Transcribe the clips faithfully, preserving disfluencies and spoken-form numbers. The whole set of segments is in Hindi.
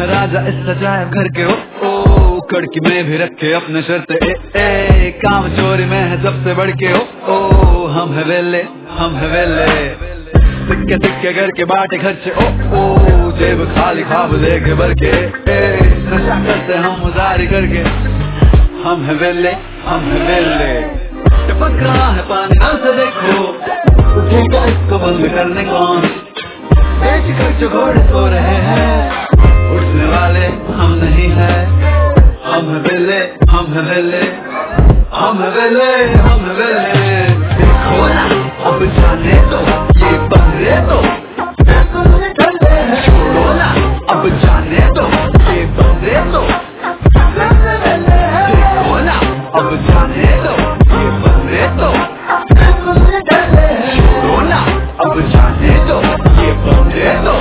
है राजा इस सजाए घर के, ओ ओ कड़की में भी रखे अपने शर्ते, ए ए काम चोरी में है सबसे बढ़ के, ओ ओ हम है वेले हम है वेले, सिक्के सिक्के करके बाटे खर्चे, ओ ओ जेब खाली ख्वाब लेके भर के, ए नशा करते हम उजारी करके, हम है वेले हम है वेले। टपक रहा है पानी नल से देखो, उठेगा इसको बंद करने कौन, बेच कर जो घोड़े सो रहे हैं, उठने वाले हम नहीं है, हम है वेले हम है वेले, हम है वेले हम है वेले। देखो ना अब जाने दो ये बंदरे तो, छोड़ो ना अब जाने दो ये बंदरे तो, देखो ना अब जाने दो ये बंदरे तो, छोड़ो ना अब जाने दो ये बंदरे तो।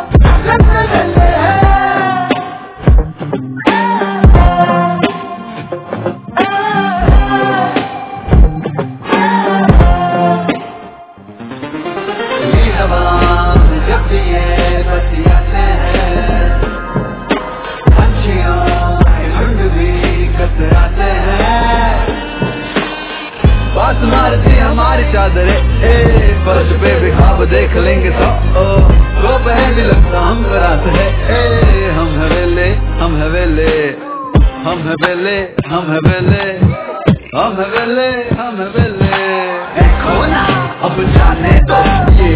जब ये बतियाते हैं पंछियों के झुंड भी कतराते हैं, बात मारती हमारी चादरें, ए फर्श पे भी ख्वाब देख लेंगे तो, ओ पहन भी लगता हम कराते हैं, ए हम है वेले हम है वेले, हम है वेले हम है वेले, हम है वेले हम है वेले। देखो ना अब जाने दो ये